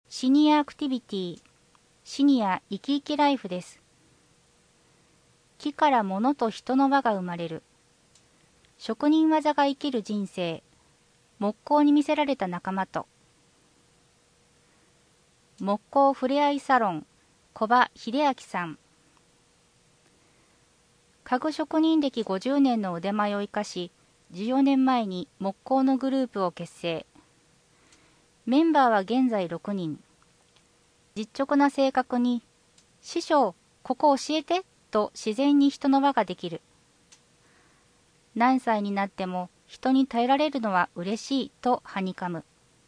シニアアクティビティ、シニア生き生きライフです。木から物と人の輪が生まれる。職人技が生きる人生、木工に魅せられた仲間と。木工ふれあいサロン、小場秀明さん。家具職人歴50年の腕前を生かし、14年前に木工のグループを結成。メンバーは現在6人。実直な性格に、師匠、ここ教えてと自然に人の輪ができる。何歳になっても人に耐えられるのは嬉しいとはにかむ。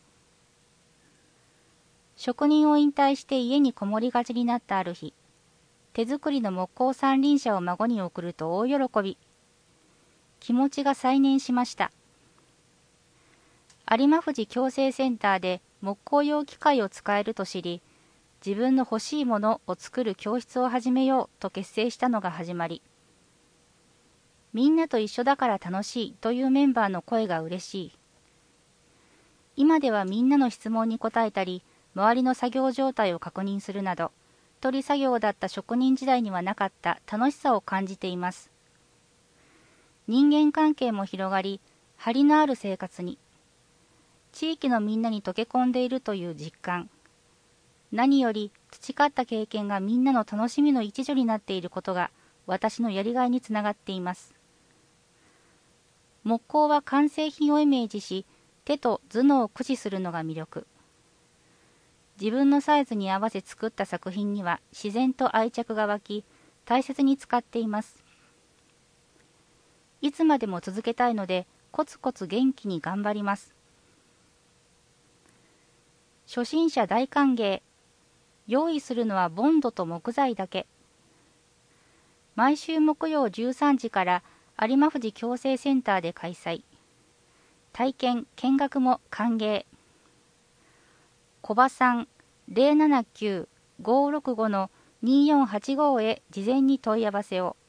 職人を引退して家にこもりがちになったある日、手作りの木工三輪車を孫に送ると大喜び。気持ちが再燃しました。有馬富士矯正センターで木工用機械を使えると知り、自分の欲しいものを作る教室を始めようと結成したのが始まり。みんなと一緒だから楽しいというメンバーの声が嬉しい。今ではみんなの質問に答えたり、周りの作業状態を確認するなど、一人作業だった職人時代にはなかった楽しさを感じています。人間関係も広がり、張りのある生活に。地域のみんなに溶け込んでいるという実感。何より培った経験がみんなの楽しみの一助になっていることが私のやりがいにつながっています。木工は完成品をイメージし、手と頭脳を駆使するのが魅力。自分のサイズに合わせ作った作品には自然と愛着が湧き、大切に使っています。いつまでも続けたいので、コツコツ元気に頑張ります。初心者大歓迎。用意するのはボンドと木材だけ。毎週木曜13時から有馬富士矯正センターで開催。体験・見学も歓迎。小場さん 079-565-2485 へ事前に問い合わせを。